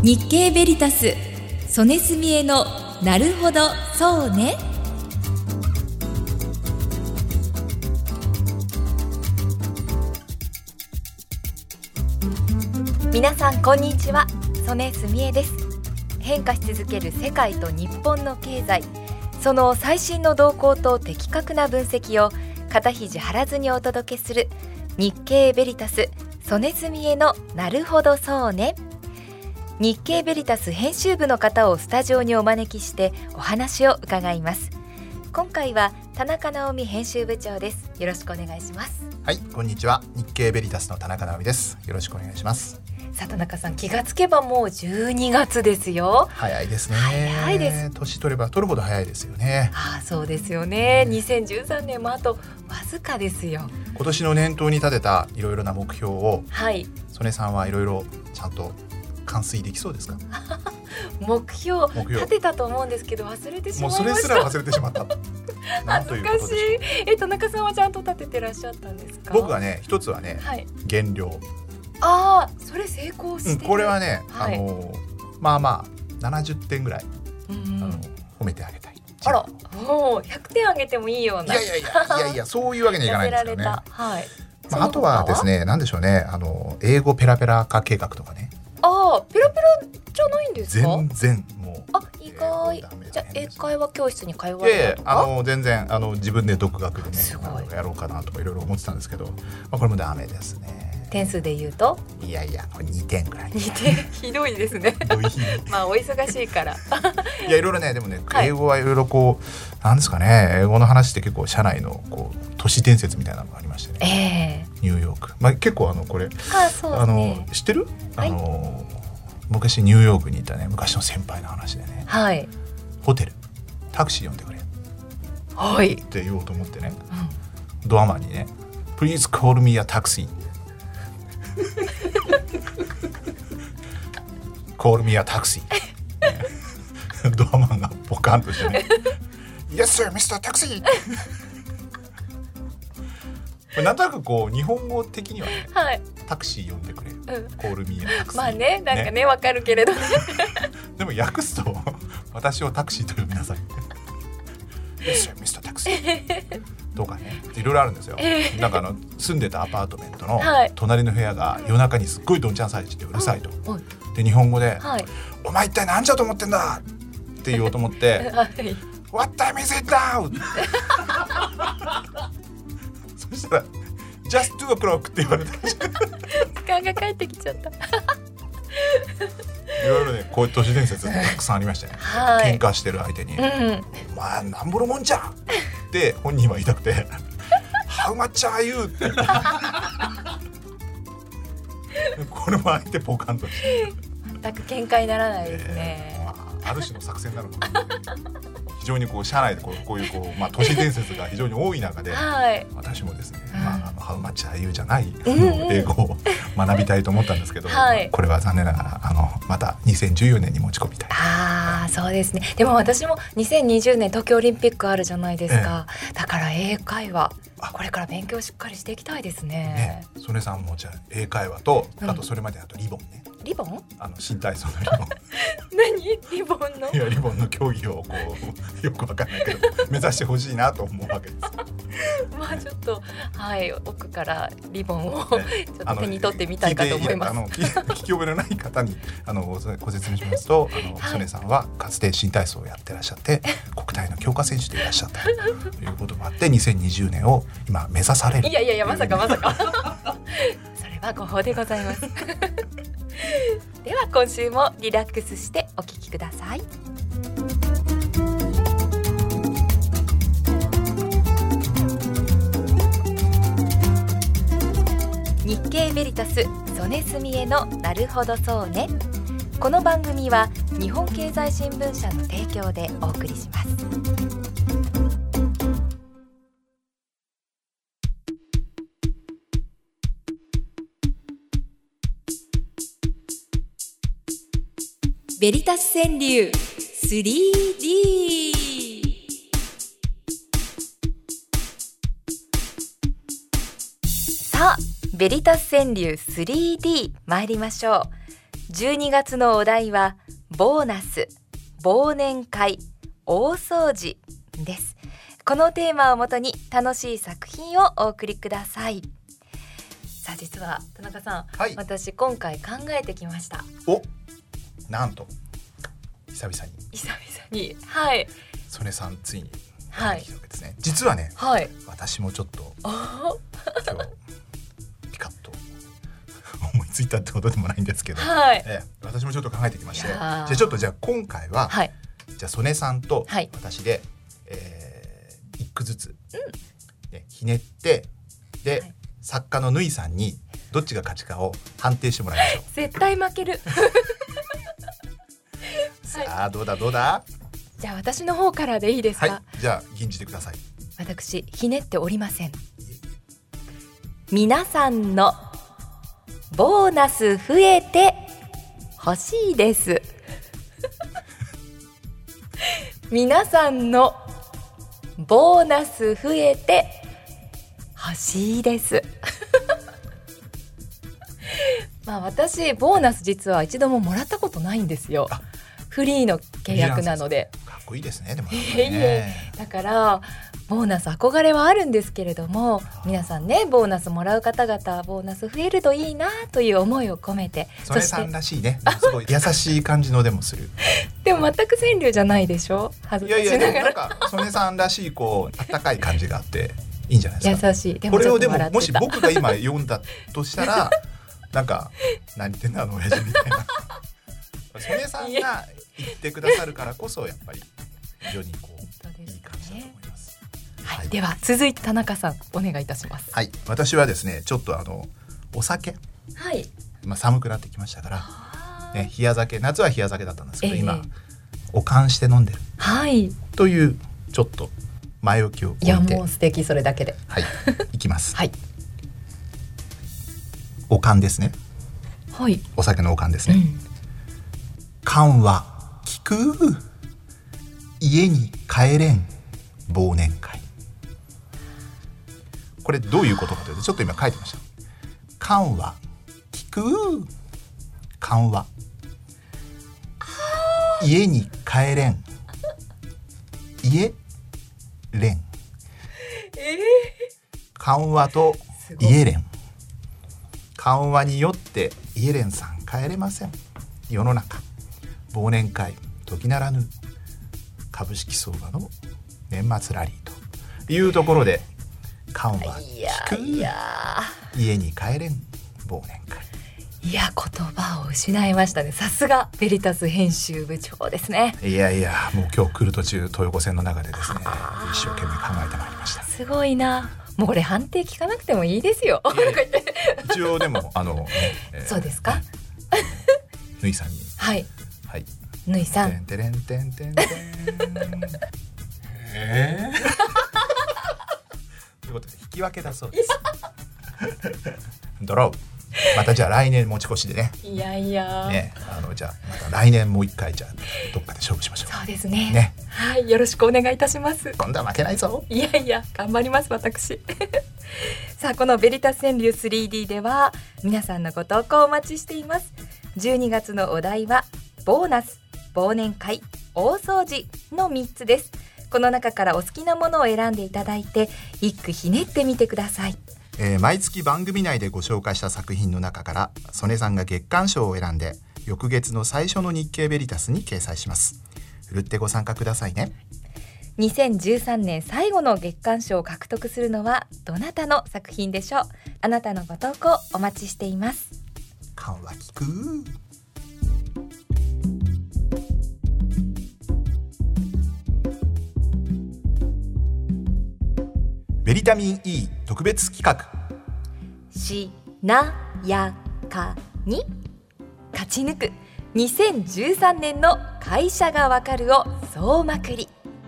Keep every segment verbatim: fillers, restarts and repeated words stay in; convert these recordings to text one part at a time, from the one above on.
日経ベリタス曽根澄江のなるほどそうね。皆さんこんにちは、曽根澄江です。変化し続ける世界と日本の経済、その最新の動向と的確な分析を肩肘張らずにお届けする日経ベリタス曽根澄江のなるほどそうね。日経ベリタス編集部の方をスタジオにお招きしてお話を伺います。今回は田中直美編集部長です。よろしくお願いします。 はい、こんにちは。日経ベリタスの田中直美です。よろしくお願いします。 さあ田中さん、気がつけばもうじゅうにがつですよ。 早いですね。 早いです。 年取れば取るほど早いですよね。 ああ、そうですよね。にせんじゅうさんねんもあとわずかですよ。 今年の念頭に立てたいろいろな目標を、 はい、 曽根さんはいろいろちゃんと完遂できそうですか？ 目標立てたと思うんですけど忘れてしまいました。 もうそれすら忘れてしまった恥ずかしい。え、田中さんはちゃんと立ててらっしゃったんですか？ 僕はね、一つはね、はい、減量。 ああ、それ成功してる、 うん、これはね、はい、あのまあまあななじゅってんぐらい、 うん、 あの褒めてあげたい。 あら、もうひゃくてんあげてもいいような。 いやいやいやいやいや、そういうわけにはいかないんですよね。 はい。 まあ、あとはですね、なんでしょうね、あの英語ペラペラ化計画とかね。 ああ、ペラペラじゃないんですか？ 全然もう。 あ、意外。じゃあ英会話教室に通われたとか？ あの全然あの自分で独学でね、 すごいやろうかなとかいろいろ思ってたんですけど、まあ、これもダメですね。 点数で言うと？ いやいや、にてんぐらい。 にてん、ひどいですね。まあお忙しいから。 いや、いろいろね、でもね、英語はいろいろこう、なんですかね、英語の話って結構社内のこう都市伝説みたいなのがありましてね。えー、ニューヨーク、まあ、結構あのこれ、 あ、そうですね、 あの知ってる？ はい、 あの昔ニューヨークにいたね、昔の先輩の話でね、 はい、 ホテルタクシー呼んでくれ、 はい、 って言おうと思ってね、うん、ドアマンにね Please call me a taxi call me a taxi ドアマンがポカンとしてねYes sir, ミスター Taxi なんとなくこう日本語的にはね、はい、タクシー呼んでくれ、うん、call me a taxi、 まあね、なんかね、わかるけれどねでも訳すと私をタクシーと呼びなさいYes sir, ミスター Taxi とかね、いろいろあるんですよ、えー、なんかあの住んでたアパートメントの隣の部屋が夜中にすっごいどんちゃん騒ぎしてうるさいと、うん、で日本語で、はい、お前一体何時だと思ってんだって言おうと思って、はい、What time is it now そしたら Just two o'clock って言われた時間が帰ってきちゃったいろいろね、こういう都市伝説たくさんありましたね、はい、喧嘩してる相手に、うん、お前なんぼのもんじゃんって本人は言いたくてHow much are you ってこれも相手ポカンとして全く喧嘩にならないですね、 えーまあ、ある種の作戦なのかな非常にこう社内でこう、こういうこう、まあ、都市伝説が非常に多い中で、はい、私もですね、うん、まあ、あの How much are you じゃない、うん、英語を学びたいと思ったんですけど、はい、これは残念ながらあのまたにせんじゅうよねんに持ち込みたい。 あ、そうですね。でも私もにせんにじゅうねん東京オリンピックあるじゃないですか、ええ、だから英会話これから勉強しっかりしていきたいですね。 ね、曽根さんもじゃあ英会話と、うん、あとそれまであとリボンね。 リボン？ あの新体操のリボン何？リボンの？ いや、リボンの競技をこうよくわかんないけど目指してほしいなと思うわけですまあちょっと、はい、奥からリボンをちょっと手に取ってみたいかと思います。 あの聞き覚えのない方にあのご説明しますと、あの、はい、曽根さんはかつて新体操をやってらっしゃって国体の強化選手でいらっしゃったということもあってにせんにじゅうねんを今目指される。 いやいやいや、まさかまさかそれは誤報でございますでは今週もリラックスしてお聞きください。日経ベリタス曽根澄江のなるほどそうね。この番組は日本経済新聞社の提供でお送りします。ベリタス川柳 スリーディー。 さあベリタス川柳 スリーディー 参りましょう。 じゅうにがつのお題はボーナス、忘年会、大掃除です。このテーマをもとに楽しい作品をお送りください。さあ実は田中さん、はい、私今回考えてきました。 お、なんと久々に久々にはい曽根さんついにはい、ですね、実はね、はい、私もちょっと今日ピカッと思いついたってことでもないんですけど、はい、えー、私もちょっと考えてきまして、じゃあちょっとじゃあ今回は、はい、じゃあ曽根さんと私で、はい、えー、一句ずつ、うんね、ひねってで、はい、作家のぬいさんにどっちが勝ちかを判定してもらいましょう。 絶対負けるさあどうだどうだ。 じゃあ私の方からでいいですか。 はい、じゃあ吟じてください。 私ひねっておりません。皆さんのボーナス増えて欲しいです皆さんのボーナス増えて欲しいですまあ私ボーナス実は一度ももらったことないんですよ。フリーの契約なので。 かっこいいですね。でもね、 えー、だからボーナス憧れはあるんですけれども、皆さんねボーナスもらう方々ボーナス増えるといいなという思いを込めて、 それさんらしいね、すごい優しい感じのでもするでも全く川柳じゃないでしょ。 いやいやでもなんか曽根さんらしいこう温かい感じがあっていいんじゃないですか。 優しい。 でもこれをでももし僕が今読んだとしたらなんか何言ってんだあの親父みたいな曽根さんが言ってくださるからこそやっぱり非常にこう、ね、いい感じだと思います。 はいはい、では続いて田中さんお願いいたします。 はい、私はですねちょっとあのお酒、はい、まあ、寒くなってきましたから、ね、冷や酒、夏は冷や酒だったんですけど、えー、今お燗して飲んでる、はい、というちょっと前置きを置いて、 いやもう素敵、それだけではいいきます、はい、お燗ですね、はい、お酒のお燗ですね、うん、燗は聞く家に帰れん忘年会。これどういうことかというとちょっと今書いてました。燗は聞く燗は家に帰れん家れん燗はと家れん燗はによって家れんさん帰れません。世の中忘年会時ならぬ株式相場の年末ラリーというところで燗は聞く家に帰れん忘年会。 いや言葉を失いましたね。さすがベリタス編集部長ですね。 いやいやもう今日来る途中東横線の中でですね一生懸命考えてまいりました。 すごいな。もうこれ判定聞かなくてもいいですよ。 いやいや一応でもあの、ねえー、そうですか。 ぬいさんにはいはいぬいさんてんてれんてんてんてんえーということで引き分けだそうですドロー。またじゃあ来年持ち越しでね。 いやいや、 ね、あのじゃあまた来年もう一回じゃあどっかで勝負しましょう。 そうですね。 ね、 はい、よろしくお願いいたします。 今度は負けないぞ。 いやいや頑張ります私さあこのベリタス川柳 スリーディー では皆さんのご投稿お待ちしています。じゅうにがつのお題はボーナス、忘年会、大掃除のみっつです。この中からお好きなものを選んでいただいて一句ひねってみてください。 えー、毎月番組内でご紹介した作品の中から曽根さんが月間賞を選んで翌月の最初の日経ベリタスに掲載します。ふるってご参加くださいね。 にせんじゅうさんねん最後の月間賞を獲得するのはどなたの作品でしょう。あなたのご投稿お待ちしています。 勘は聞く。ベリタミン E 特別企画、 しなやかに勝ち抜くにせんじゅうさんねんの会社がわかるを総まくり。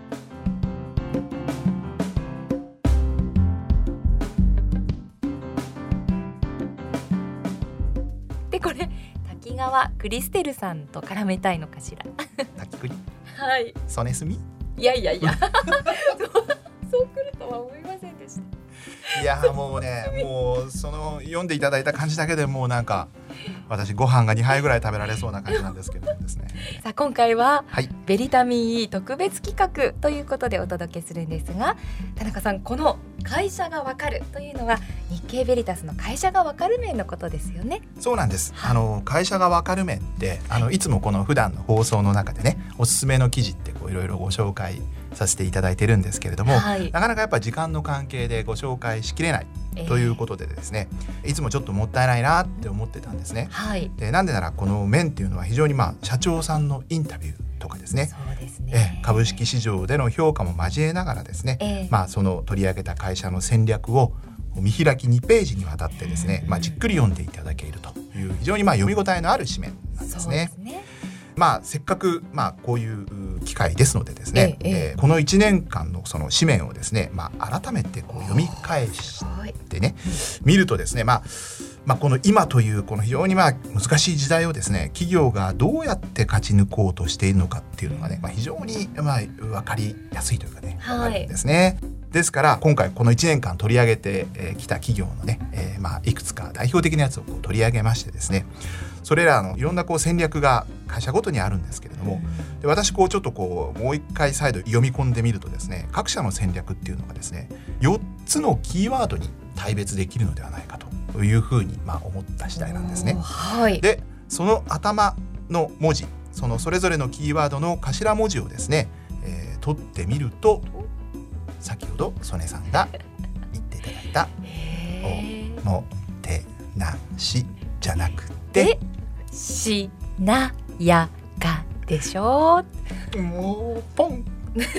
でこれ滝川クリステルさんと絡めたいのかしら。 滝クリ、 はい、 ソネスミ。 いやいやいやそう来るとは思いませんでした。 いやもうねもうその読んでいただいた感じだけでもうなんか私ご飯がにはいぐらい食べられそうな感じなんですけどですね。 さあ今回は、 はい、 ベリタミン E 特別企画ということでお届けするんですが、田中さん、この会社がわかるというのは日経ベリタスの会社がわかる面のことですよね。 そうなんです。あの会社がわかる面ってあのいつもこの普段の放送の中でね、おすすめの記事ってこういろいろご紹介させていただいてるんですけれども、はい、なかなかやっぱ時間の関係でご紹介しきれないということでですね、えー、いつもちょっともったいないなって思ってたんですね。はい、でなんでならこの面っていうのは非常にまあ社長さんのインタビューとかですね、 そうですね、 え株式市場での評価も交えながらですね、えーまあ、その取り上げた会社の戦略を見開きにページにわたってですね、まあ、じっくり読んでいただけるという非常にまあ読み応えのある紙面なんですね。そうですね。まあ、せっかくまあこういう機会ですのでですね、えええー、このいちねんかんのその紙面をですね、まあ、改めてこう読み返してね見るとですね、まあまあ、この今というこの非常にまあ難しい時代をですね、企業がどうやって勝ち抜こうとしているのかっていうのがね、まあ、非常にまあ分かりやすいというかね、分かるんですね。ですから今回このいちねんかん取り上げてきた企業のね、えー、まあいくつか代表的なやつをこう取り上げましてですね、それらのいろんなこう戦略が会社ごとにあるんですけれども、で私こうちょっとこうもう一回再度読み込んでみるとですね、各社の戦略っていうのがですねよっつのキーワードに大別できるのではないかというふうにまあ思った次第なんですね。はい、でその頭の文字、そのそれぞれのキーワードの頭文字をですね、えー、取ってみると、先ほど曽根さんが言っていただいたおもてなしじゃなくてしなやかでしょう。 もうポン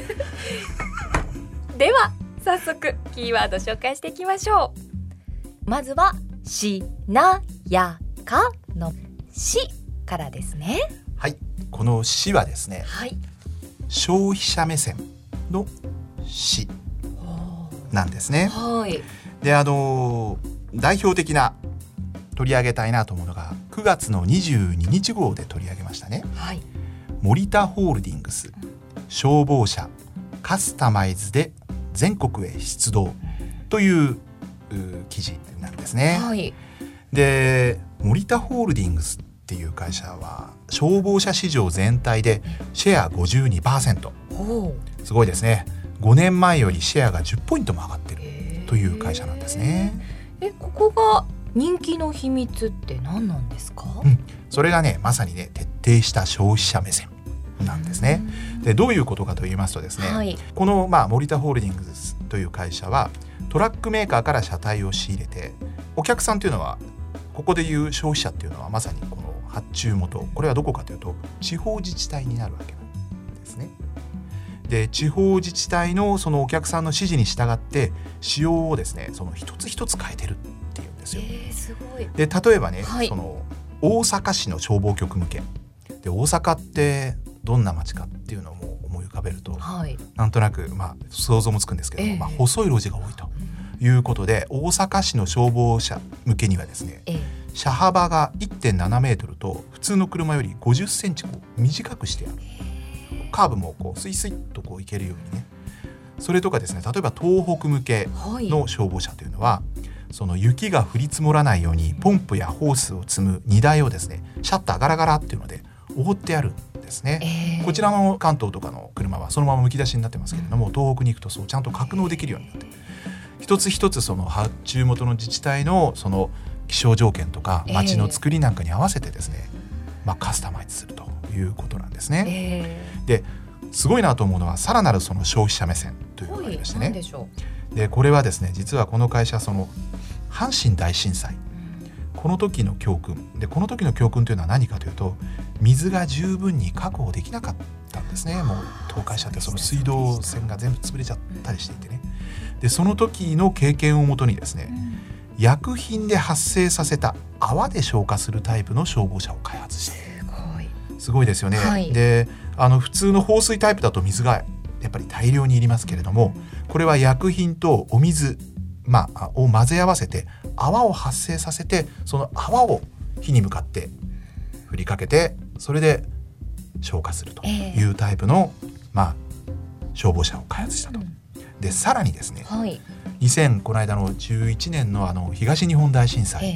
では早速キーワード紹介していきましょう。まずはしなやかのしからですね。 はい、このしはですね、はい、消費者目線のしなんですね。はい、であの代表的な取り上げたいなと思うのがくがつのにじゅうににち号で取り上げましたね。はい、森田ホールディングス消防車カスタマイズで全国へ出動という記事なんですね。はい、で森田ホールディングスっていう会社は消防車市場全体でシェア ごじゅうにパーセント、すごいですね。ごねんまえよりシェアがじゅっポイントも上がってるという会社なんですね。 えここが人気の秘密って何なんですか？ うん、それがねまさにね徹底した消費者目線なんですね。でどういうことかと言いますとですね、はい、この、まあ、森田ホールディングスという会社はトラックメーカーから車体を仕入れて、お客さんというのはここでいう消費者っていうのはまさにこの発注元、これはどこかというと地方自治体になるわけなんですね。で地方自治体のそのお客さんの指示に従って仕様をですねその一つ一つ変えてるっていうんですよ。 えー、すごい。 で例えばね、はい、その大阪市の消防局向けで、大阪ってどんな街かっていうのを思い浮かべると、はい、なんとなく、まあ、想像もつくんですけど、えーまあ、細い路地が多いということで、大阪市の消防車向けにはですね、えー、車幅が いってんななメートルと普通の車よりごじゅっセンチこう短くしてある。カーブもこうスイスイっとこういけるようにね。それとかですね、例えば東北向けの消防車というのは、はい、その雪が降り積もらないようにポンプやホースを積む荷台をですねシャッターガラガラっていうので覆ってあるんですね。えー、こちらの関東とかの車はそのままむき出しになってますけれども、東北に行くとそうちゃんと格納できるようになって、一つ一つその発注元の自治体のその気象条件とか街の作りなんかに合わせてですね、えーまあ、カスタマイズするということなんですね。えー、ですごいなと思うのはさらなるその消費者目線というのがありましてね。でこれはですね実はこの会社その阪神大震災、うん、この時の教訓で、この時の教訓というのは何かというと水が十分に確保できなかったんですね。もう倒壊しちゃってその水道線が全部潰れちゃったりしていてね。でその時の経験をもとにですね、うん、薬品で発生させた泡で消火するタイプの消防車を開発して、すごいすごいですよね。はい、であの普通の放水タイプだと水がやっぱり大量にいりますけれども、これは薬品とお水、まあ、を混ぜ合わせて泡を発生させて、その泡を火に向かって振りかけてそれで消火するというタイプの、えーまあ、消防車を開発したと。でさらにですね、はい、にせんこの間のじゅういちねんのあの東日本大震災、え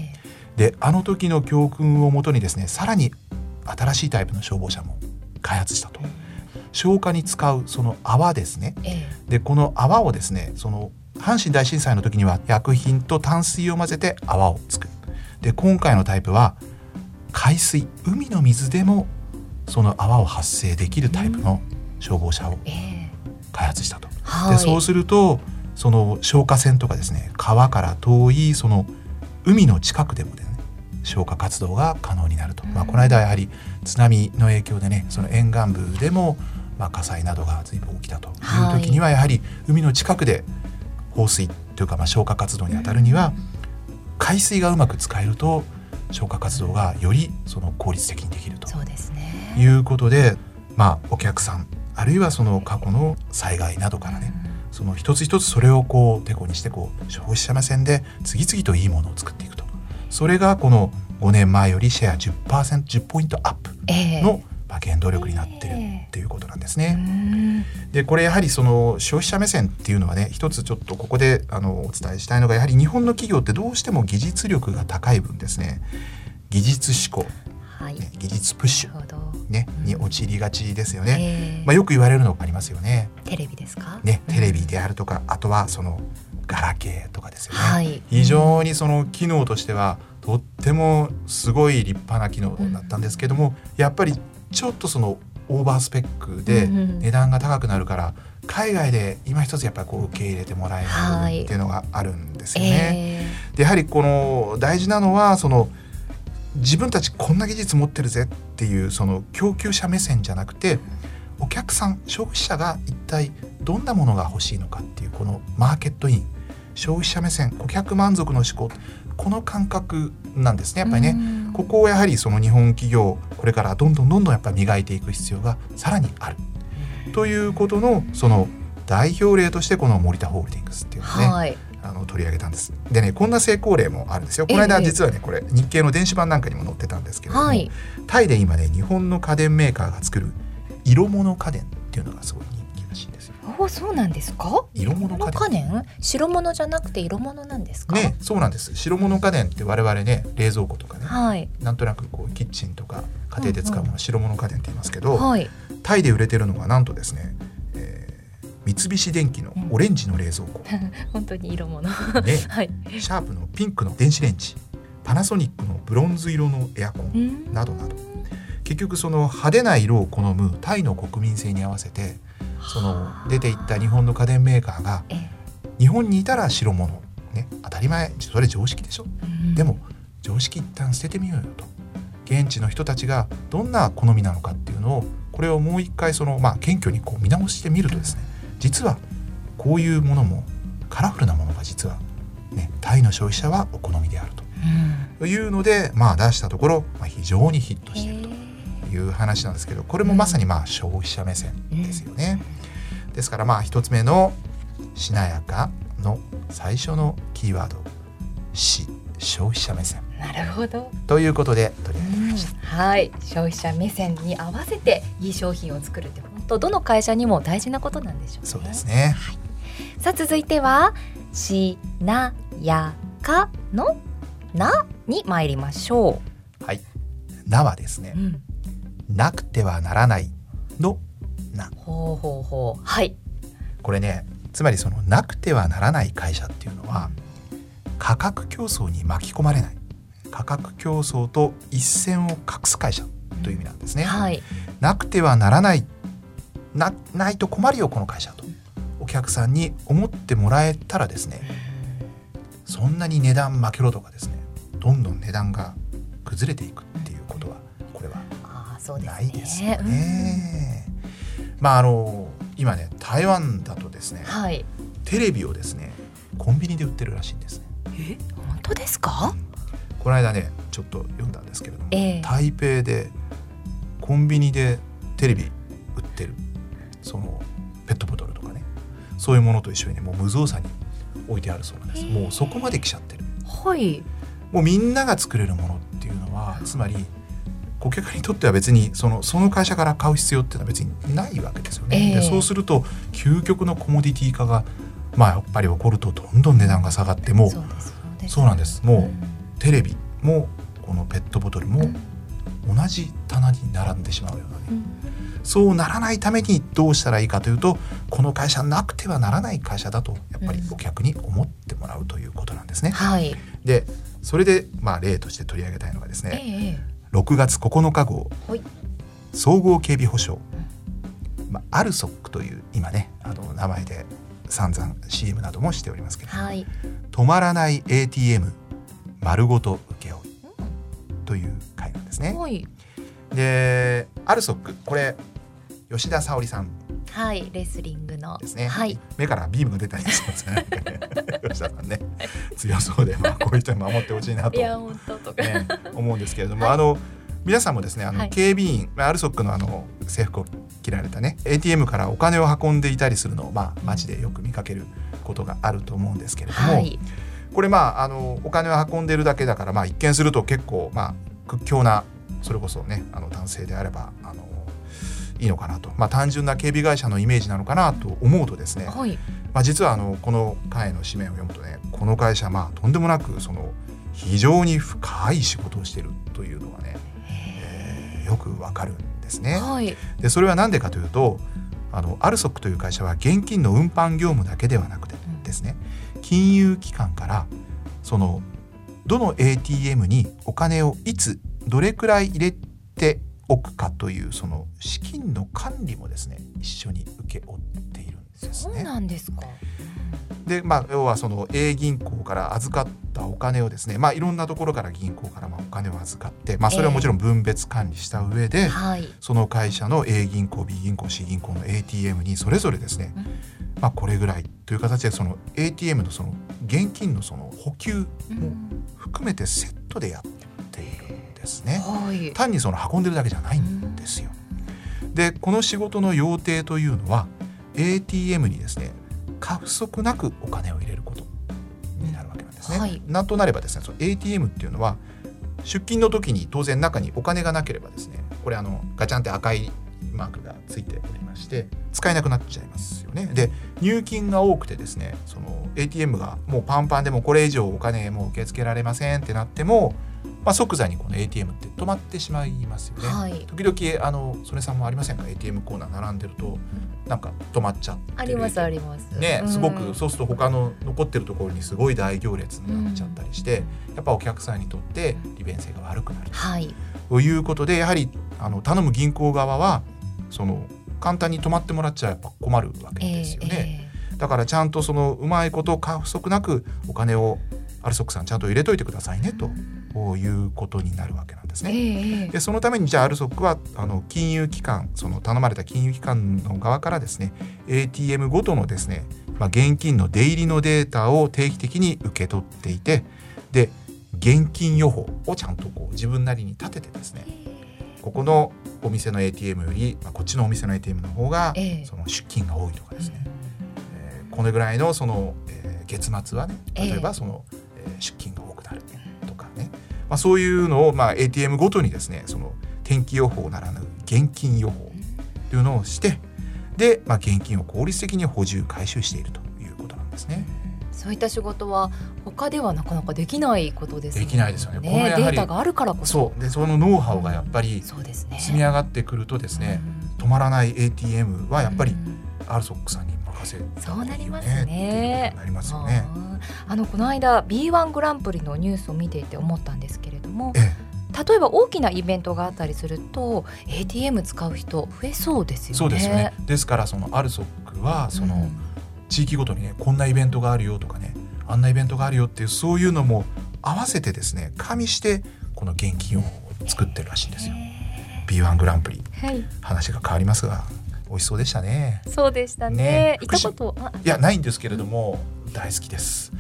であの時の教訓をもとにですね、さらに新しいタイプの消防車も開発したと。消火に使うその泡ですね、ええ、でこの泡をですね、その阪神大震災の時には薬品と淡水を混ぜて泡を作る。で今回のタイプは海水、海の水でもその泡を発生できるタイプの消防車を開発したと、えー、でそうするとその消火栓とかですね、川から遠いその海の近くでもですね、消火活動が可能になると、まあ、この間やはり津波の影響でね、その沿岸部でもまあ火災などが随分起きたという時には、やはり海の近くで放水というかまあ消火活動に当たるには、海水がうまく使えると消火活動がよりその効率的にできるということで、まあお客さんあるいはその過去の災害などからね、その一つ一つそれをこうてこにしてこう消費者目線で次々といいものを作っていくと、それがこのごねんまえよりシェア じゅっパーセント、じゅっポイントアップの原動力になっているっていうことなんですね。でこれやはりその消費者目線っていうのはね、一つちょっとここであのお伝えしたいのが、やはり日本の企業ってどうしても技術力が高い分ですね、技術志向、はいね、技術プッシュ、ね、に陥りがちですよね、えーまあ、よく言われるのがありますよね。 テレビですか、 ね、テレビであるとか、うん、あとはそのガラケーとかですよね、はい、非常にその機能としてはとってもすごい立派な機能だったんですけども、うん、やっぱりちょっとそのオーバースペックで値段が高くなるから、うん、海外で今一つやっぱりこう受け入れてもらえないっていうのがあるんですよね、はいえー、でやはりこの大事なのはその自分たちこんな技術持ってるぜっていうその供給者目線じゃなくて、お客さん消費者が一体どんなものが欲しいのかっていうこのマーケットイン、消費者目線、顧客満足の思考、この感覚なんですねやっぱりね。ここをやはりその日本企業これからどんどんどんどんやっぱり磨いていく必要がさらにあるということのその代表例としてこの森田ホールディングスっていうのをね、はい、あの取り上げたんです。でね、こんな成功例もあるんですよ。この間実はね、これ日経の電子版なんかにも載ってたんですけれども、はい、タイで今ね日本の家電メーカーが作る色物家電っていうのがすごい人気らしいんですよ。 お、そうなんですか。 色物家電、 家電、白物じゃなくて色物なんですかね。そうなんです。白物家電って我々ね、冷蔵庫とかね、はい、なんとなくこうキッチンとか家庭で使うもの、うんうん、白物家電って言いますけど、はい、タイで売れてるのがなんとですね、えー、三菱電機のオレンジの冷蔵庫、うん、 本当に色物、ねはい、シャープのピンクの電子レンジ、パナソニックのブロンズ色のエアコンなどなど、結局その派手な色を好むタイの国民性に合わせてその出ていった日本の家電メーカーが日本にいたら白物、ね、当たり前、それ常識でしょ、うん、でも常識一旦捨ててみようよと、現地の人たちがどんな好みなのかっていうのを、これをもう一回その、まあ、謙虚にこう見直してみるとですね、実はこういうものもカラフルなものが実は、ね、タイの消費者はお好みであると、うん、というので、まあ、出したところ、まあ、非常にヒットしているという話なんですけど、これもまさにまあ消費者目線ですよね、うん、ですからまあ一つ目のしなやかの最初のキーワード、し消費者目線。 なるほど。 ということで取り上げました、うん、 はい、消費者目線に合わせていい商品を作るって本当どの会社にも大事なことなんでしょうね。 そうですね、 はい、さあ続いてはしなやかのなに参りましょう。はい、なはですね、うん、なくてはならないのな。 ほうほうほう、はい。 これね、つまりそのなくてはならない会社っていうのは、価格競争に巻き込まれない、価格競争と一線を画す会社という意味なんですね、はい、なくてはならない な, ないと困るよこの会社とお客さんに思ってもらえたらですね、そんなに値段負けろとかですね、どんどん値段が崩れていくっていうことはこれはないですよね。まああの今ね台湾だとですね、はい、テレビをですねコンビニで売ってるらしいんですね。 え、本当ですか？ この間ねちょっと読んだんですけれども、えー、台北でコンビニでテレビ売ってるそのペットボトルとかね、そういうものと一緒にねもう無造作に置いてあるそうなんです、えー、もうそこまで来ちゃってる、 はい、 もうみんなが作れるものっていうのは、つまり顧客にとっては別にその、その会社から買う必要っていうのは別にないわけですよね、えー、でそうすると究極のコモディティ化がまあやっぱり起こるとどんどん値段が下がってもう、そうです、そうです、そうなんです、もうテレビもこのペットボトルも同じ棚に並んでしまうようなね、うん、そうならないためにどうしたらいいかというと、この会社なくてはならない会社だとやっぱりお客に思ってもらうということなんですね、うんはい、でそれでまあ例として取り上げたいのがですね、ええ、ろくがつここのか号、はい、総合警備保障、うんまあ、アルソックという今ねあの名前で散々 シーエム などもしておりますけれども、はい、止まらない エーティーエム 丸ごと請負という会なんですね、はい、でアルソックこれ吉田沙保里さん、 はい、レスリングのですね、はい、目からビームが出たりしますね吉田さんね強そうで、まあ、こういう人に守ってほしいなと、 いや本当とか、 ね、思うんですけれども、はい、あの皆さんもですねあの、はい、警備員アルソックのあの制服を着られたね エーティーエム からお金を運んでいたりするのを、まあ、街でよく見かけることがあると思うんですけれども、はい、これまああのお金を運んでるだけだから、まあ、一見すると結構、まあ、屈強なそれこそねあの男性であればあのいいのかなと、まあ、単純な警備会社のイメージなのかなと思うとですね、はいまあ、実はあのこの会の紙面を読むとねこの会社、まあ、とんでもなくその非常に深い仕事をしているというのがね、えー、よくわかるんですね、はい、でそれは何でかというとあのアルソックという会社は現金の運搬業務だけではなくてですね、うん、金融機関からそのどの エーティーエム にお金をいつどれくらい入れておくかというその資金の管理もですね一緒に請け負っているんですね。 そうなんですか。 で、まあ、要はその A 銀行から預かったお金をですね、まあ、いろんなところから銀行からまあお金を預かって、まあ、それはもちろん分別管理した上で、えーはい、その会社の A 銀行 B 銀行 C 銀行の エーティーエム にそれぞれですね、うんまあ、これぐらいという形でその エーティーエム のその現金のその補給も含めてセットでやっているんですね、はい、単にその運んでるだけじゃないんですよ。でこの仕事の要諦というのは エーティーエム にですね過不足なくお金を入れることになるわけなんですね、はい、なんとなればですねその エーティーエム っていうのは出金の時に当然中にお金がなければですねこれあのガチャンって赤いマークがついておりまして使えなくなっちゃいますよね。で入金が多くてですねその エーティーエム がもうパンパンでもこれ以上お金もう受け付けられませんってなっても、まあ、即座にこの エーティーエム って止まってしまいますよね、はい、時々あの曽根さんもありませんか エーティーエム コーナー並んでるとなんか止まっちゃってるありますありますね、すごくそうすると他の残ってるところにすごい大行列になっちゃったりして、うん、やっぱお客さんにとって利便性が悪くなる、はい、ということでやはりあの頼む銀行側はその簡単に止まってもらっちゃやっぱ困るわけですよね、えーえー、だからちゃんとそのうまいこと過不足なくお金をアルソックさんちゃんと入れといてくださいねということになるわけなんですね、えー、でそのためにじゃあアルソックはあの金融機関その頼まれた金融機関の側からですね エーティーエム ごとのですね、まあ、現金の出入りのデータを定期的に受け取っていてで現金予報をちゃんとこう自分なりに立ててですねここのお店の エーティーエム より、まあ、こっちのお店の エーティーエム の方が、えー、その出金が多いとかですね、えー、これぐらいのその、えー、月末はね例えばその、えー、出金が多くなるとかね、まあ、そういうのを、まあ、エーティーエム ごとにですねその天気予報ならぬ現金予報というのをしてで、まあ、現金を効率的に補充回収しているということなんですね。 そういった仕事は他ではなかなかできないことですね。 できないですよね。このやはりデータがあるからこそ。 そうでそのノウハウがやっぱり積み上がってくるとですね、うん、止まらない エーティーエム はやっぱりアルソックさんに任せる、ね、 そうなりますね。 なりますよね。 あのこの間 ビーワン グランプリのニュースを見ていて思ったんですけれども、 ええ、例えば大きなイベントがあったりすると エーティーエム 使う人増えそうですよね。 そうですよね。ですからそのアルソックはその、うん地域ごとにねこんなイベントがあるよとかねあんなイベントがあるよっていうそういうのも合わせてですね加味してこの現金を作ってるらしいんですよ。 ビーワン グランプリ、はい、話が変わりますが美味しそうでしたね。 そうでしたね。ね行ったこといやないんですけれども大好きです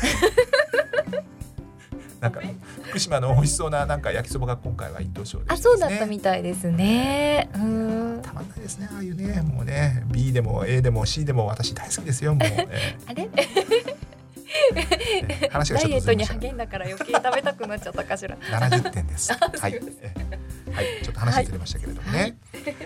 なんか福島の美味しそうななんか焼きそばが今回は一等賞でしたね。 あ、そうだったみたいですね。うん、 たまんないですね。ああいうね、もうね B でも A でも C でも私大好きですよ。もう、えー、 あれ話がちょっとずれましたね。 ダイエットに励んだから余計食べたくなっちゃったかしら。 ななじゅってんです。はい、はい、ちょっと話ずれましたけれどもね。はい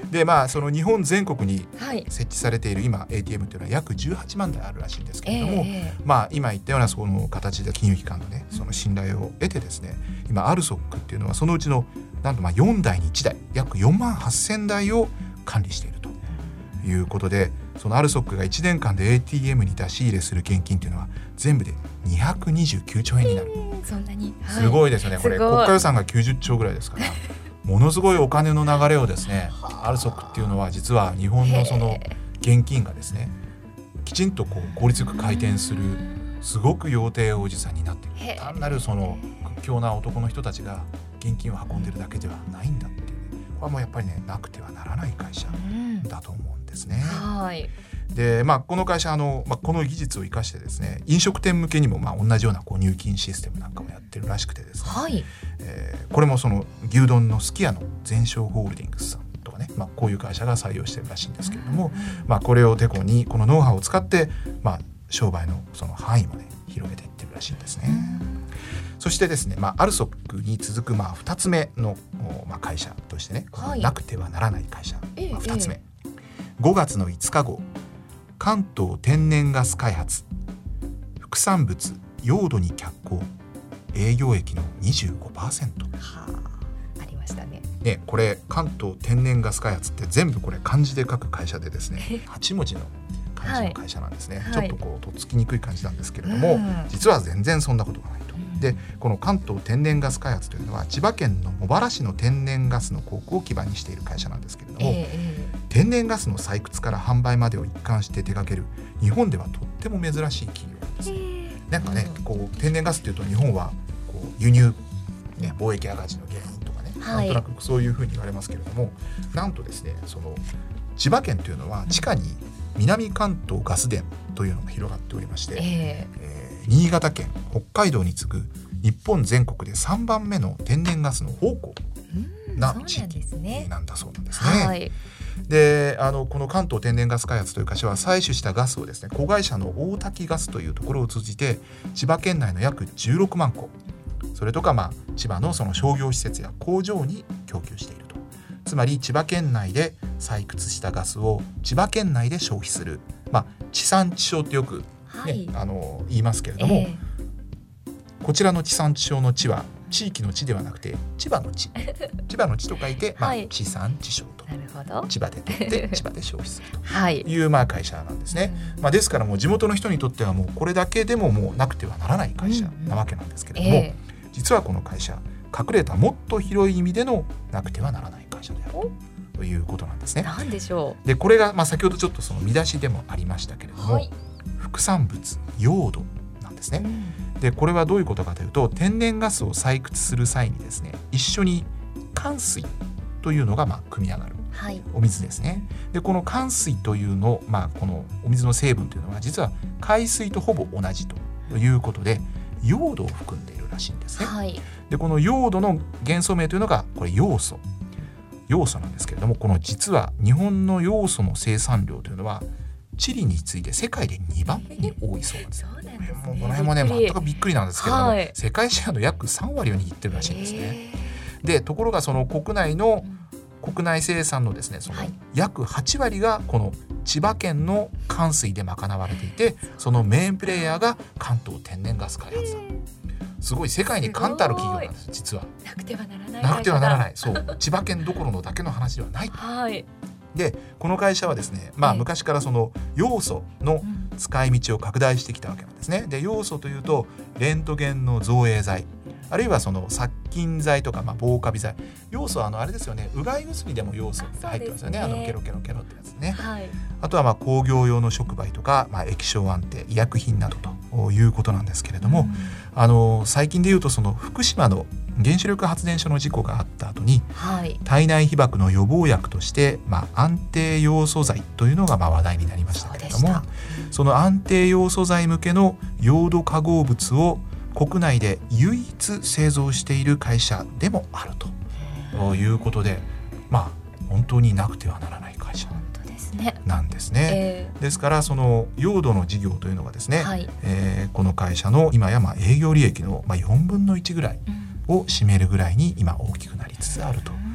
でまあその日本全国に設置されている今 エーティーエム というのは約じゅうはちまんだいあるらしいんですけれども、えー、まあ今言ったようなその形で金融機関のねその信頼を得てですね、今アルソックっていうのはそのうちのなんとまあよんだいにいちだい約よんまんはっせんだいを管理しているということで、そのアルソックがいちねんかんで エーティーエム に出し入れする現金というのは全部でにひゃくにじゅうきゅうちょうえんになる。 そんなに、はい、 すごいですよね。これ国家予算がきゅうじゅっちょうぐらいですからものすごいお金の流れをですねアルソックっていうのは実は日本のその現金がですねきちんとこう効率よく回転するすごく要帝王子さんになっている。単なるその屈強な男の人たちが現金を運んでるだけではないんだっていう、ね、これはもうやっぱりねなくてはならない会社だと思うんですね。 はいでまあ、この会社あの、まあ、この技術を生かしてですね飲食店向けにもまあ同じようなこう入金システムなんかもやってるらしくてですね、 はいえー、これもその牛丼のすき家の全商ホールディングスさんとかね、まあ、こういう会社が採用してるらしいんですけれども、まあ、これをてこにこのノウハウを使って、まあ、商売のその範囲まで広げていってるらしいんですね。そしてですね、まあ、アルソックに続くまあふたつめの、まあ、会社としてね、はい、なくてはならない会社、まあ、ふたつめ、ええ、ごがつのいつか号関東天然ガス開発副産物用土に脚光営業益の にじゅうごパーセント、 はあ、ありましたね。 ね、これ関東天然ガス開発って全部これ漢字で書く会社でですねはちもじの漢字の会社なんですね、はい、ちょっとこうとっつきにくい感じなんですけれども、はい、実は全然そんなことがないと。でこの関東天然ガス開発というのは千葉県の茂原市の天然ガスの鉱庫を基盤にしている会社なんですけれども、えー、天然ガスの採掘から販売までを一貫して手掛ける日本ではとっても珍しい企業なんです、えー、なんかね、うん、こう天然ガスというと日本はこう輸入、ね、貿易赤字の原因とかね、はい、なんとなくそういうふうに言われますけれども、なんとですねその千葉県というのは地下に南関東ガス田というのが広がっておりまして、えーえー新潟県北海道に次ぐ日本全国でさんばんめの天然ガスの宝庫な地域なんだそうなんですね。はい、であのこの関東天然ガス開発という会社は採取したガスをですね子会社の大滝ガスというところを通じて千葉県内の約じゅうろくまんこ、それとかまあ千葉のその商業施設や工場に供給していると。つまり千葉県内で採掘したガスを千葉県内で消費する、まあ、地産地消ってよくね、はい、あの言いますけれども、えー、こちらの地産地消の地は地域の地ではなくて千葉の地千葉の地と書いて、まあはい、地産地消と、なるほど、千葉で取って千葉で消費するという、まあ、会社なんですね、うんまあ、ですからもう地元の人にとってはもうこれだけでももうなくてはならない会社なわけなんですけれども、うんうんえー、実はこの会社隠れたもっと広い意味でのなくてはならない会社であるということなんですね。 何でしょう。 でこれが、まあ、先ほどちょっとその見出しでもありましたけれども、はい、副産物用土なんですね、うん、でこれはどういうことかというと天然ガスを採掘する際にですね一緒にか水というのがまあ組み上がる、はい、お水ですね。でこのか水というの、まあ、このお水の成分というのは実は海水とほぼ同じということで用土を含んでいるらしいんですね、はい、でこの用土の元素名というのがこれヨウ素ヨウ素なんですけれども、この実は日本のヨウ素の生産量というのはチリに次いで世界でにばんめに多いそうなんですよ。そうなんですね、もうこの辺もね全くびっくりなんですけれども、はい、世界シェアの約さんわりを握ってるらしいんですね。でところがその国内の国内生産のですねその約はちわりがこの千葉県のか水で賄われていて、そのメインプレイヤーが関東天然ガス開発だ。すごい世界に冠たる企業なんです実は。 なくてはならない。 なくてはならない。そう千葉県どころのだけの話ではない。はい。でこの会社はですね、まあ、昔からそのヨウ素の使い道を拡大してきたわけなんですね。でヨウ素というとレントゲンの造影剤、あるいはその殺菌剤とか、まあ、防カビ剤。ヨウ素はあのあれですよね、うがい薬でもヨウ素って入ってますよね。あのケロケロケロってやつね、はい、あとはまあ工業用の触媒とか、まあ、液晶安定医薬品などということなんですけれども、うん、あの最近でいうとその福島の原子力発電所の事故があった後に、はい、体内被曝の予防薬として、まあ、安定ヨウ素剤というのがまあ話題になりましたけれども、 そ, その安定ヨウ素剤向けの用土化合物を国内で唯一製造している会社でもあるということで、まあ本当になくてはならない会社なんですね。えー、ですからその用土の事業というのがですね、はい、えー、この会社の今やまあ営業利益のまあよんぶんのいちぐらいを占めるぐらいに今大きくなりつつあるとい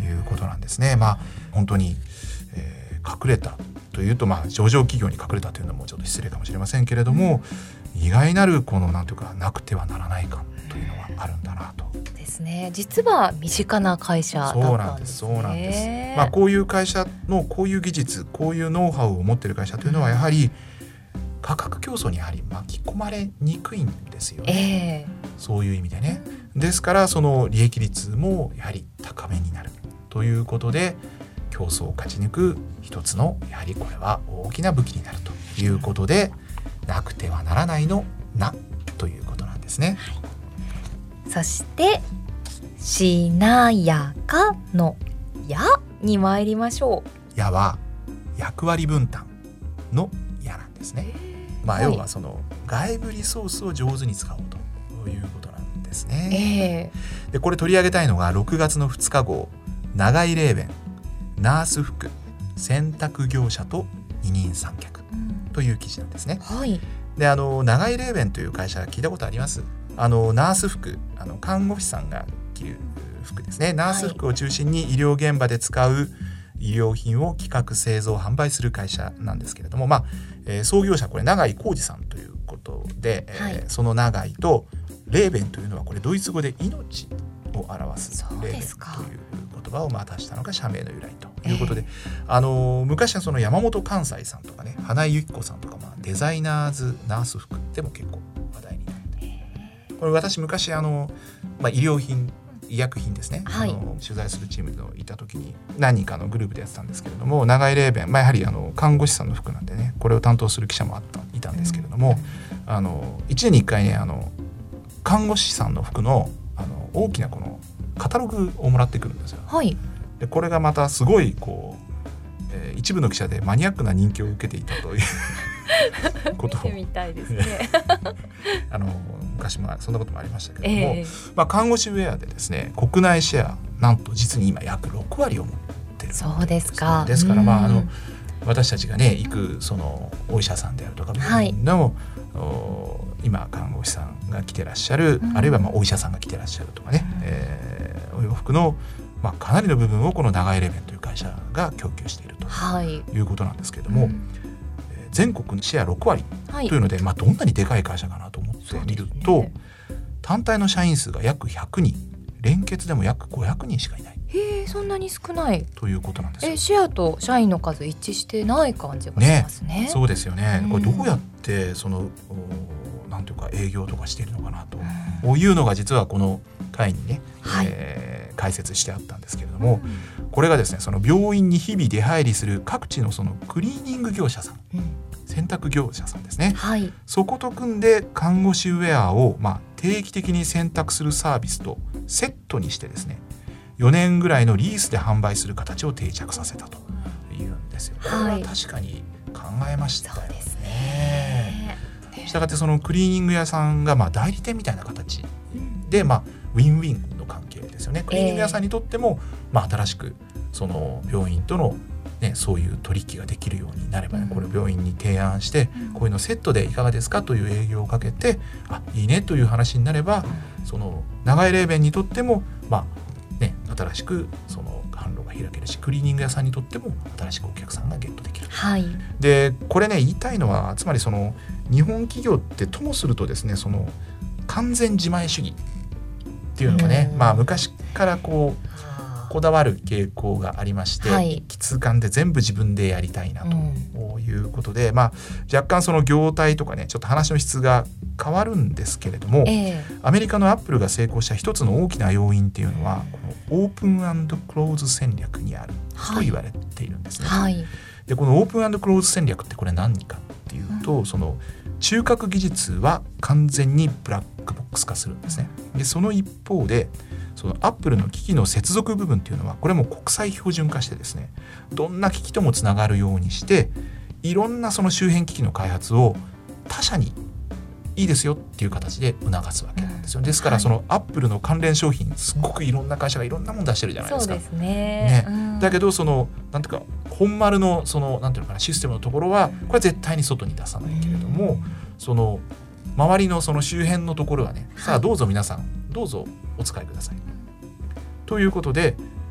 いうことなんですね。まあ本当に、えー、隠れたというと、まあ上場企業に隠れたというのもちょっと失礼かもしれませんけれども、意外なるこのなんていうかなくてはならない感というのはあるんだなと。 ですね。実は身近な会社だったんですね。 そうなんです。そうなんです。まあこういう会社のこういう技術、こういうノウハウを持っている会社というのはやはり価格競争にやはり巻き込まれにくいんですよね。えー、そういう意味でね。ですからその利益率もやはり高めになるということで、競争を勝ち抜く一つのやはりこれは大きな武器になるということで、なくてはならないのなということなんですね。 はい、そしてしなやかのやに参りましょう。 やは役割分担のやなんですね。まあ、要はその外部リソースを上手に使おうということなんですね。えー、でこれ取り上げたいのがろくがつのふつか号、長井レーベンナース服洗濯業者と二人三脚という記事なんですね。はい、であの長井レーベンという会社聞いたことあります？あのナース服、あの看護師さんが着る服ですね。ナース服を中心に医療現場で使う医療品を企画製造販売する会社なんですけれども、まあえー、創業者これ永井浩二さんということで、はい、えー、その永井とレーベンというのはこれドイツ語で命を表すレーベンという言葉をまあ足したのが社名の由来ということで、えー、あの昔はその山本関西さんとかね、花井由紀子さんとか、まあ、デザイナーズナース服でも結構話題になって、えー、これ私昔あの、まあ、医療品医薬品ですね、はい、あの取材するチームのいた時に何人かのグループでやってたんですけれども、長井レーベン、まあ、やはりあの看護師さんの服なんでね、これを担当する記者もあったいたんですけれども、うん、あのいちねんにいっかいね、あの看護師さんの服 の, あの大きなこのカタログをもらってくるんですよ。はい、でこれがまたすごいこう、えー、一部の記者でマニアックな人気を受けていたということを見てみたいですねあの昔もそんなこともありましたけれども、えーまあ、看護師ウェアでですね、国内シェアなんと実に今約ろくわりを持ってる、ね、 そうですか。 ですから、まあ、あの私たちがね行くそのお医者さんであるとか病院の、はい、今看護師さんが着てらっしゃる、うん、あるいはまあお医者さんが着てらっしゃるとかね、うん、えー、お洋服の、まあ、かなりの部分をこの長井レーベンという会社が供給しているということなんですけれども、はい、うん、全国のシェアろくわりというので、はい、まあ、どんなにでかい会社かなと思ってみると、ね、単体の社員数が約ひゃくにん、連結でも約ごひゃくにんしかいない。 へえ、そんなに少ないということなんですよ。 えシェアと社員の数一致してない感じがしますね。 ね、そうですよね、うん、これどうやってそのなんていうか営業とかしているのかなと、うん、いうのが実はこの会にね、はい、えー、解説してあったんですけれども、うん、これがですね、その病院に日々出入りする各地のそのクリーニング業者さん、うん、洗濯業者さんですね、はい、そこと組んで看護師ウェアをまあ定期的に洗濯するサービスとセットにしてですね、よねんぐらいのリースで販売する形を定着させたというんですよ。これは確かに考えましたよね。そうですね。したがってそのクリーニング屋さんがまあ代理店みたいな形で、まあウィンウィンの関係ですよね。クリーニング屋さんにとっても、まあ新しくその病院とのね、そういう取引ができるようになればね、これを病院に提案して、こういうのセットでいかがですかという営業をかけて、あ、いいねという話になれば、その長井レーベンにとってもまあね、新しくその販路が開けるし、クリーニング屋さんにとっても新しくお客さんがゲットできる、はい、でこれね言いたいのは、つまりその日本企業ってともするとですね、その完全自前主義っていうのがね、まあ、昔からこうこだわる傾向がありまして、はい、一気通貫で全部自分でやりたいなということで、うん、まあ、若干その業態とかねちょっと話の質が変わるんですけれども、えー、アメリカのアップルが成功した一つの大きな要因っていうのは、このオープン&クローズ戦略にあると言われているんですね、はい、でこのオープン&クローズ戦略ってこれ何かっていうと、うん、その中核技術は完全にブラックボックス化するんですね。でその一方でそのアップルの機器の接続部分っていうのはこれも国際標準化してですね、どんな機器ともつながるようにして、いろんなその周辺機器の開発を他社にいいですよっていう形で促すわけなんですよ。ですからそのアップルの関連商品すごくいろんな会社がいろんなもの出してるじゃないですか。そうですね。ね、うん、だけどそのなんていうか本丸のそのなんていうのかなシステムのところはこれは絶対に外に出さないけれども、うん、その周りのその周辺のところはね、さあどうぞ皆さんどうぞお使いくださいということで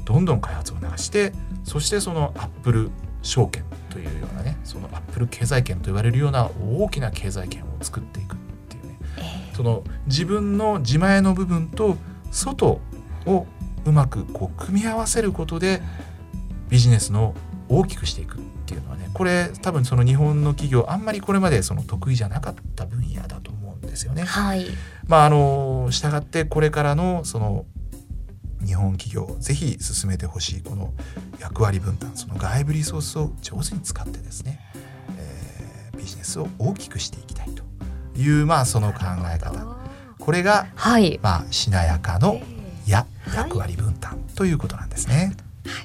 どんどん開発を流して、そしてそのアップル証券というようなね、そのアップル経済圏と言われるような大きな経済圏を作っていくっていうね、えー、その自分の自前の部分と外をうまくこう組み合わせることでビジネスの大きくしていくっていうのはね、これ多分その日本の企業あんまりこれまでその得意じゃなかった分野だと思うんですよね。 はい。 まああのしたがってこれからのその日本企業ぜひ進めてほしいこの役割分担、その外部リソースを上手に使ってですね、えー、ビジネスを大きくしていきたいという、まあその考え方、これが、 はい、 まあしなやかのや役割分担ということなんですね。 はい、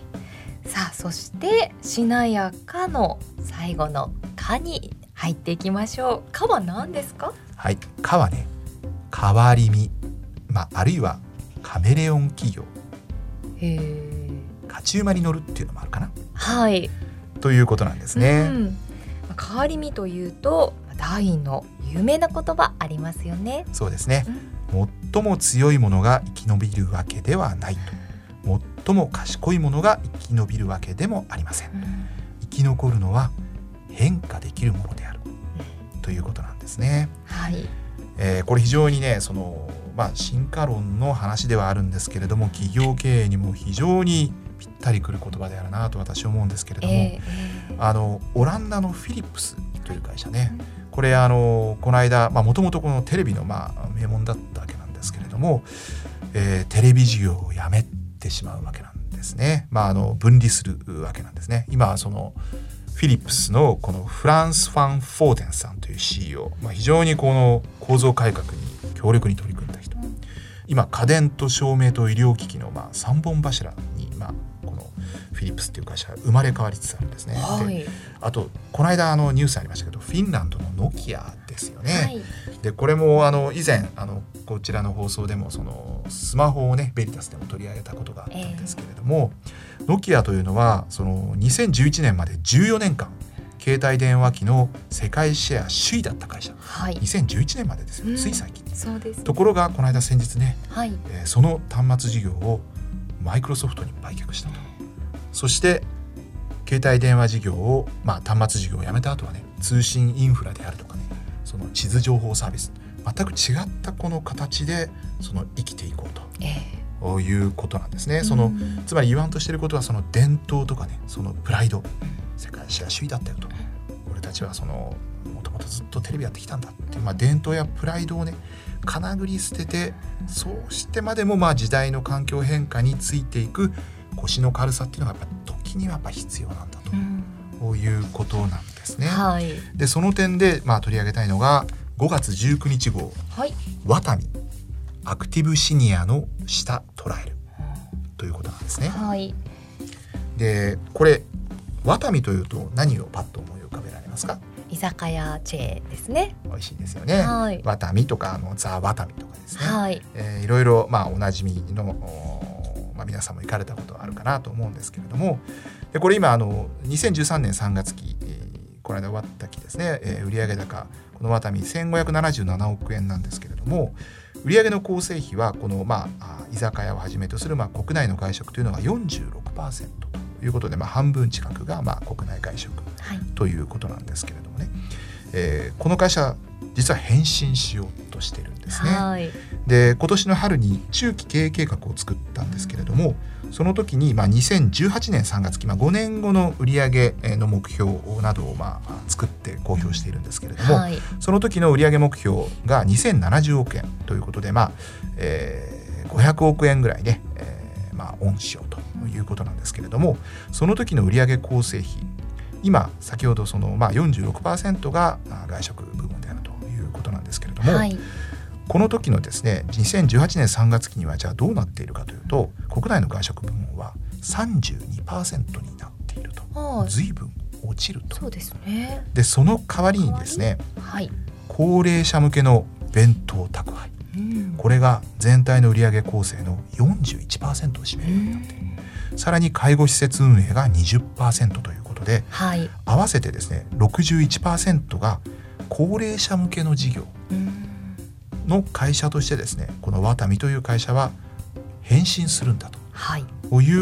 さあそしてしなやかの最後のかに入っていきましょう。かは何ですか？ はい、かはね、変わり身、まあ、あるいはカメレオン企業、 へー、 勝ち馬に乗るっていうのもあるかな、 はい、 ということなんですね。 うん、変わり身というと大の有名な言葉ありますよね。 そうですね、うん、最も強いものが生き延びるわけではないと、最も賢いものが生き延びるわけでもありません、うん、生き残るのは変化できるものである、うん、ということなんですね。 はい、 えー、これ非常にねそのまあ、進化論の話ではあるんですけれども、企業経営にも非常にぴったりくる言葉であるなと私は思うんですけれども、えー、あのオランダのフィリップスという会社ね、これあのこの間もともとこのテレビのまあ名門だったわけなんですけれども、えー、テレビ事業をやめてしまうわけなんですね。まあ、あの分離するわけなんですね。今はそのフィリップスのこのフランス・ファン・フォーテンさんという シーイーオー、まあ、非常にこの構造改革に強力に取り組んだ人、今家電と照明と医療機器のまあさんぼん柱にまあこのフィリップスっていう会社が生まれ変わりつつあるんですね。 はい、 であとこの間あのニュースありましたけど、フィンランドのノキアですよね。はい、でこれもあの以前あのこちらの放送でもそのスマホをねベリタスでも取り上げたことがあったんですけれども、えー、ノキアというのはそのにせんじゅういちねんまでじゅうよねんかん携帯電話機の世界シェア首位だった会社、はい、にせんじゅういちねんまでですよ、うん、つい最近。 そうですね、 ところがこの間先日ね、 はい、 えー、その端末事業をマイクロソフトに売却したと。そして携帯電話事業を、まあ、端末事業をやめた後はね、通信インフラであるとかね、その地図情報サービス、全く違ったこの形でその生きていこうと、えー、いうことなんですね。そのつまり言わんとしていることは、その伝統とかね、そのプライド、世界シェア首位だったよと、俺たちはそのもともとずっとテレビやってきたんだっていう、まあ、伝統やプライドをねかなぐり捨てて、そうしてまでもまあ時代の環境変化についていく腰の軽さっていうのがやっぱ時にはやっぱ必要なんだと、こういうことなんですね。 はい、 でその点でまあ取り上げたいのがごがつじゅうくにち号、はい、ワタミアクティブシニアの舌捉えるということなんですね。 はい、 でこれワタミというと何をパッと思い浮かべられますか？ 居酒屋チェーンですね。 美味しいですよね。はい、ワタミとかあのザ・ワタミとかですね。はい、えー、いろいろまあおなじみの、まあ、皆さんも行かれたことあるかなと思うんですけれども、でこれ今あのにせんじゅうさんねんさんがつき、えー、この間終わった期ですね、えー、売上高このワタミせんごひゃくななじゅうななおくえんなんですけれども、売上の構成比はこの、まあ、居酒屋をはじめとする、まあ、国内の外食というのが よんじゅうろくパーセント ということで、まあ、半分近くが、まあ、国内外食ということなんですけれどもね、はい、えー、この会社実は変身しようとしてるんですね。はい、で今年の春に中期経営計画を作ったんですけれども、その時にまあにせんじゅうはちねんさんがつき、まあ、ごねんごの売上の目標などをまあ作って公表しているんですけれども、はい、その時の売上目標がにせんななじゅうおくえんということで、まあえー、ごひゃくおくえんぐらいね、えー、まあオンしようということなんですけれども、その時の売上構成比、今先ほどそのまあ よんじゅうろくパーセント が外食部門であるということなんですけれども、はい、この時のですねにせんじゅうはちねんさんがつきにはじゃあどうなっているかというと、国内の外食部門は さんじゅうにパーセント になっていると、随分落ちると。 そうですね。 でその代わりにですね、 はい、 高齢者向けの弁当宅配、うん、これが全体の売上構成の よんじゅういちパーセント を占めるようになっている、うん、さらに介護施設運営が にじゅっパーセント ということで、はい、合わせてですね ろくじゅういちパーセント が高齢者向けの事業の会社としてですね、このワタミという会社は変身するんだと、はい、こういう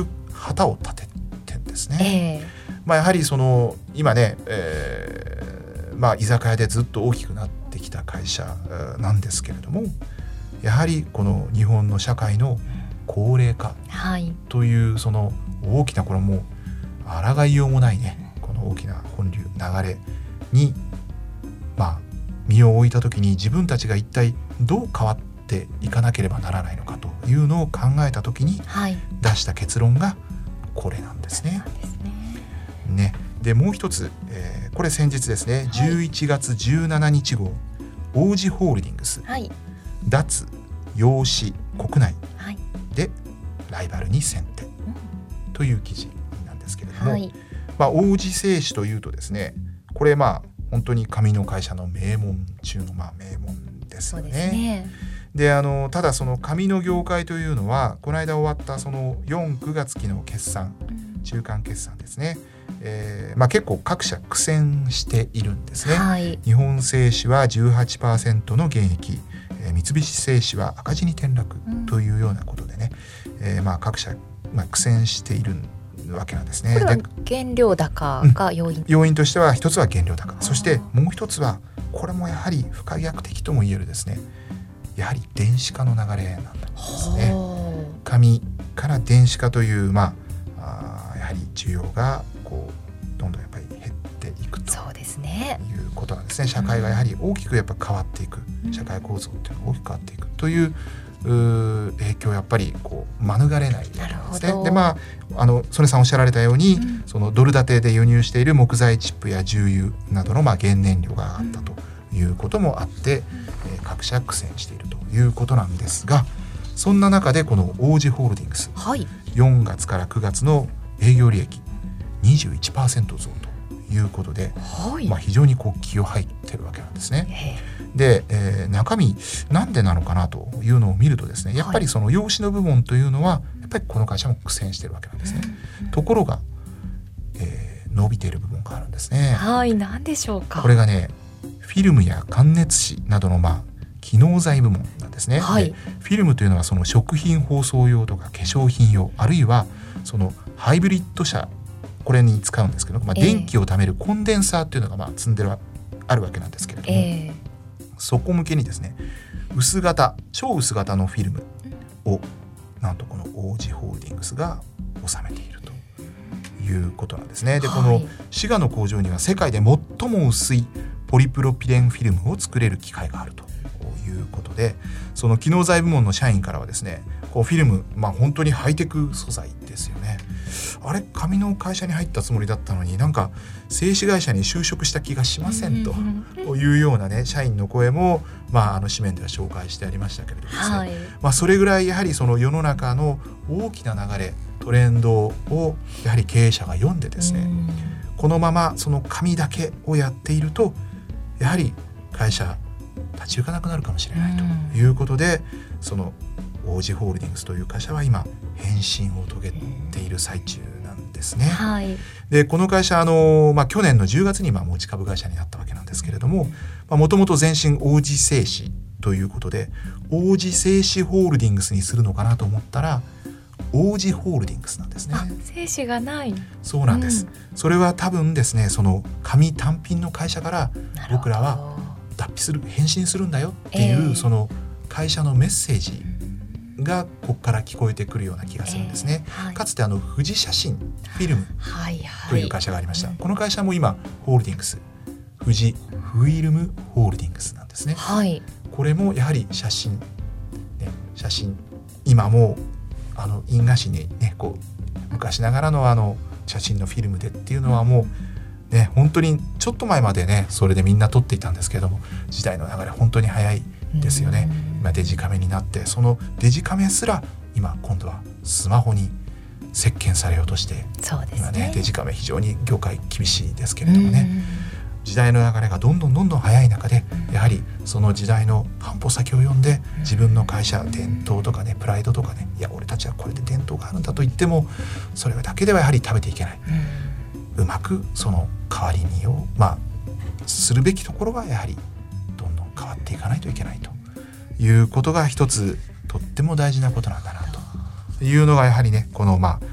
旗を立ててんですね、えーまあ、やはりその今ね、えーまあ、居酒屋でずっと大きくなってきた会社なんですけれども、やはりこの日本の社会の高齢化というその大きな、これもう抗いようもないね、この大きな本流流れにまあ身を置いた時に、自分たちが一体どう変わっていかなければならないのかというのを考えた時に出した結論がこれなんですね。ね、でもう一つ、えー、これ先日ですね、はい、じゅういちがつじゅうしちにち号王子ホールディングス、はい、脱養子国内でライバルに先手という記事なんですけれども、はい、まあ、王子製紙というとですね、これまあ本当に紙の会社の名門中のまあ名門ですよね。そうですね。であのただその紙の業界というのはこの間終わったそのよん、くがつ期の決算、中間決算ですね、えーまあ、結構各社苦戦しているんですね、はい、日本製紙は じゅうはちパーセント の減益、えー、三菱製紙は赤字に転落というようなことでね、うん、えーまあ、各社、まあ、苦戦しているわけなんですね。 これは原料高が要因、うん、 要因としては一つは原料高、そしてもう一つはこれもやはり不可逆的とも言えるですね、やはり電子化の流れなんですね。紙から電子化という、まあ、あやはり需要がこうどんどんやっぱり減っていくとそうですね、 いうことなんですね。社会がやはり大きくやっぱ変わっていく、うん、社会構造っていうのが大きく変わっていくというう影響をやっぱりこう免れないわけなんですね。でまああの曽根さんおっしゃられたように、うん、そのドル建てで輸入している木材チップや重油などのまあ原燃料が上がったということもあって、うん、えー、各社苦戦しているということなんですが、そんな中でこの王子ホールディングス、はい、よんがつからくがつの営業利益 にじゅういちパーセント 増ということで、はい、まあ、非常にこう気を入ってるわけなんですね。で、えー、中身なんでなのかなというのを見るとですね、やっぱりその養子の部門というのはやっぱりこの会社も苦戦してるわけなんですね。ところが、えー、伸びている部分があるんですね。 はい、何でしょうか。 これがね、フィルムや感熱紙などのまあ機能材部門なんですね、はい、でフィルムというのはその食品包装用とか化粧品用、あるいはそのハイブリッド車、これに使うんですけど、まあ、電気をためるコンデンサーというのがまあ積んでるあるわけなんですけれども、えー、そこ向けにですね、薄型超薄型のフィルムをなんとこの王子ホールディングスが収めているということなんですね。で、この滋賀の工場には世界で最も薄いポリプロピレンフィルムを作れる機械があるということで、その機能材部門の社員からはですね、こうフィルム、まあ、本当にハイテク素材ですよね。あれ、紙の会社に入ったつもりだったのになんか製紙会社に就職した気がしませんというようなね、社員の声も、まあ、あの紙面では紹介してありましたけれどもですね、はい、まあ、それぐらいやはりその世の中の大きな流れ、トレンドをやはり経営者が読んでですね、このままその紙だけをやっているとやはり会社立ち行かなくなるかもしれないということで、その王子ホールディングスという会社は今変身を遂げている最中なんですね、はい、でこの会社あの、まあ、去年のじゅうがつにまあ持ち株会社になったわけなんですけれども、もともと前身王子製紙ということで王子製紙ホールディングスにするのかなと思ったら王子ホールディングスなんですね。 あ、製紙がない。 そうなんです、うん、それは多分ですね、その紙単品の会社から僕らは脱皮する変身するんだよっていう、えー、その会社のメッセージがここから聞こえてくるような気がするんですね、えーはい、かつてあの富士写真フィルムという会社がありました、はいはい、この会社も今ホールディングス富士フィルムホールディングスなんですね、はい、これもやはり写真、ね、写真今もあの印画紙にね、こう昔ながらのあの写真のフィルムでっていうのはもうね、本当にちょっと前までねそれでみんな撮っていたんですけれども、時代の流れ本当に早いですよね。今デジカメになって、そのデジカメすら今今度はスマホに席巻されようとして、そうですね、今ねデジカメ非常に業界厳しいですけれどもね、時代の流れがどんどんどんどん早い中で、やはりその時代の半歩先を読んで自分の会社伝統とかね、プライドとかね、いや俺たちはこれで伝統があるんだと言ってもそれだけではやはり食べていけない、うまくその代わりにをまあするべきところはやはりどんどん変わっていかないといけないということが一つとっても大事なことなんだなというのがやはりね、このまあ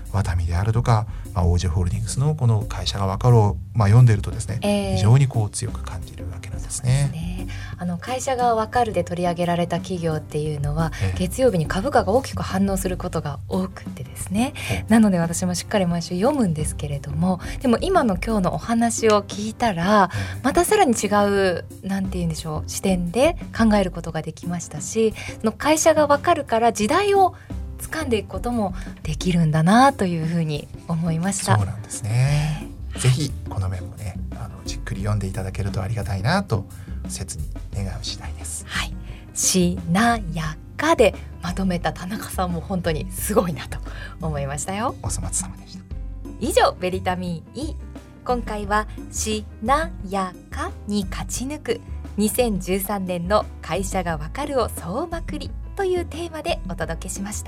ワタミであるとか、まあ、オージェホールディングスのこの会社が分かるを、まあ、読んでいるとですね、えー、非常にこう強く感じるわけなんですね。 そうですね。あの会社が分かるで取り上げられた企業っていうのは、えー、月曜日に株価が大きく反応することが多くてですね、なので私もしっかり毎週読むんですけれども、でも今の今日のお話を聞いたらまたさらに違うなんて言うんでしょう視点で考えることができましたし、その会社が分かるから時代を掴んでいくこともできるんだなというふうに思いました。 そうなんですね。ぜひこの面もねあのじっくり読んでいただけるとありがたいなと切に願う次第です。 はい、しなやかでまとめた田中さんも本当にすごいなと思いましたよ。 お粗末様でした。 以上ベリタミン E、 今回はしなやかに勝ち抜くにせんじゅうさんねんの会社がわかるを総まくりというテーマでお届けしました。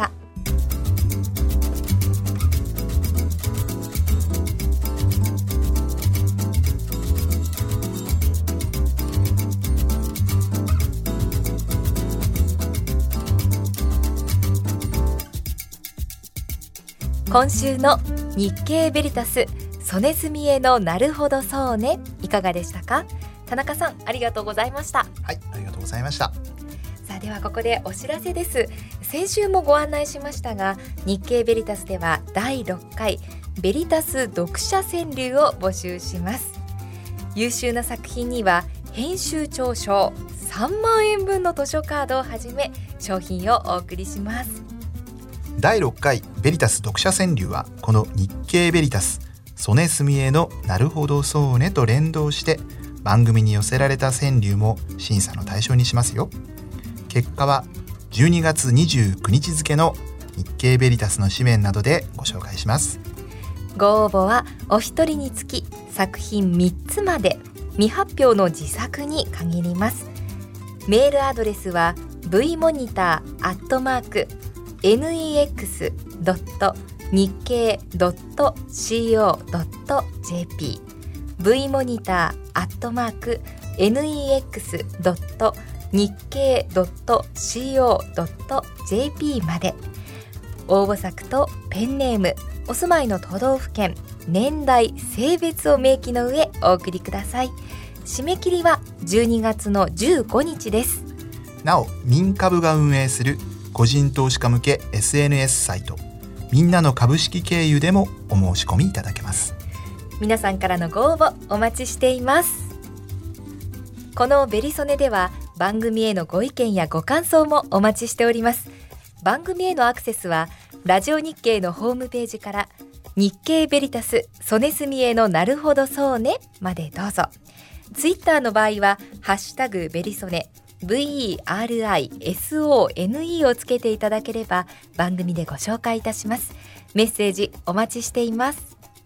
今週の日経ベリタス曽根澄江のなるほどそうね、いかがでしたか。田中さんありがとうございました。 はい、ありがとうございました。 さあではここでお知らせです。先週もご案内しましたが、日経ベリタスではだいろっかいベリタス読者川柳を募集します。優秀な作品には編集長賞、さんまんえんぶんの図書カードをはじめ商品をお送りします。 だいろっかいベリタス読者川柳はこの日経ベリタス曽根澄江のなるほどそうねと連動して番組に寄せられた川柳も審査の対象にしますよ。結果はじゅうにがつにじゅうくにち付の日経ベリタスの紙面などでご紹介します。 ご応募はお一人につき作品みっつまで、未発表の自作に限ります。メールアドレスは ブイモニター アットマーク ネックス ドット 日経 ドット コー ドット ジェーピー ブイモニター アットマーク ネックス ドット 日経 ドット コー ドット ジェーピー まで。応募作とペンネーム、お住まいの都道府県、年代、性別を明記の上お送りください。締め切りはじゅうにがつのじゅうごにちです。 なお民株が運営する個人投資家向け エスエヌエス サイトみんなの株式経由でもお申し込みいただけます。 皆さんからのご応募お待ちしています。このベリソネでは番組へのご意見やご感想もお待ちしております。番組へのアクセスはラジオ日経のホームページから日経ベリタス曽根澄江のなるほどそうねまでどうぞ。ツイッターの場合はハッシュタグベリソネ ブイイーアールアイエスオーエヌイー をつけていただければ番組でご紹介いたします。メッセージお待ちしています。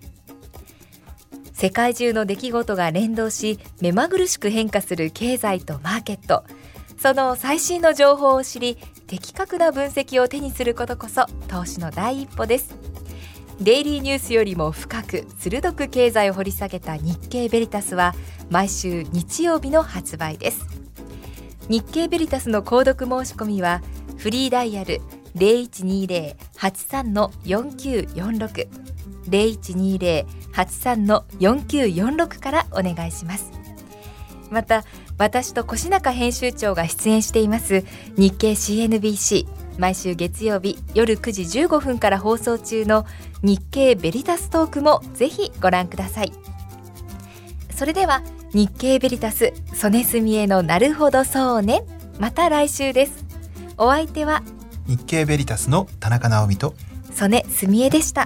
世界中の出来事が連動し目まぐるしく変化する経済とマーケット、その最新の情報を知り的確な分析を手にすることこそ投資の第一歩です。デイリーニュースよりも深く鋭く経済を掘り下げた日経ベリタスは毎週日曜日の発売です。日経ベリタスの購読申し込みはフリーダイヤル ゼロいちにゼロ はちさん よんきゅうよんろく ゼロいちにゼロ はちさん よんきゅうよんろく からお願いします。また私と越中編集長が出演しています日経 シーエヌビーシー、 毎週月曜日夜くじじゅうごふんから放送中の日経ベリタストークもぜひご覧ください。それでは日経ベリタス曽根澄江のなるほどそうね、また来週です。お相手は日経ベリタスの田中直美と曽根澄江でした。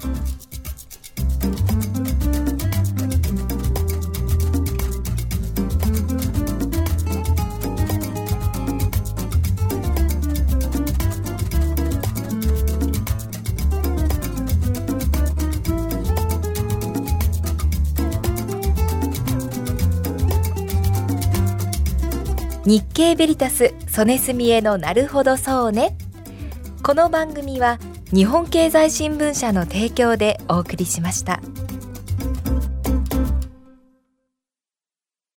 日経ベリタス曽根澄江のなるほどそうね。この番組は日本経済新聞社の提供でお送りしました。